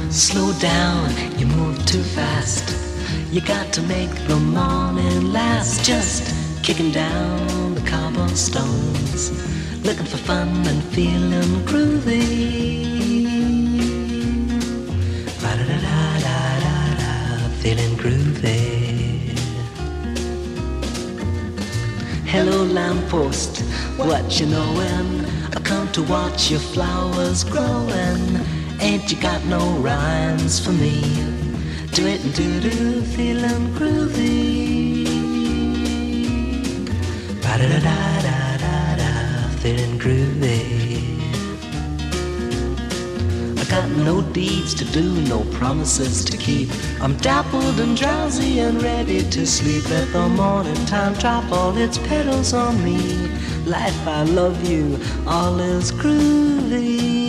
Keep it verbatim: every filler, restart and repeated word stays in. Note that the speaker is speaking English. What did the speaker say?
Slow down, you move too fast. You got to make the morning last. Just kicking down the cobblestones, looking for fun and feeling groovy. Ba-da-da-da-da-da, feeling groovy. Hello lamppost, what you knowin'? I come to watch your flowers growin'. Ain't you got no rhymes for me? Do it and do-do, feeling groovy. Ba-da-da-da-da-da, feeling groovy. I got no deeds to do, no promises to keep. I'm dappled and drowsy and ready to sleep. Let the morning time drop all its petals on me. Life, I love you, all is groovy.